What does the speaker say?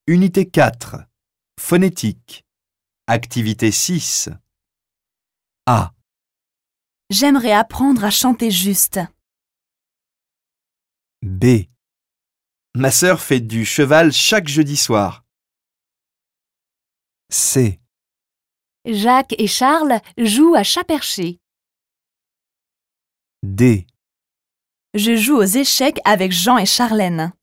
Unité 4. Phonétique. Activité 6. A. J'aimerais apprendre à chanter juste. B. Ma sœur fait du cheval chaque jeudi soir. C. Jacques et Charles jouent à chat perché. D. Je joue aux échecs avec Jean et Charlène.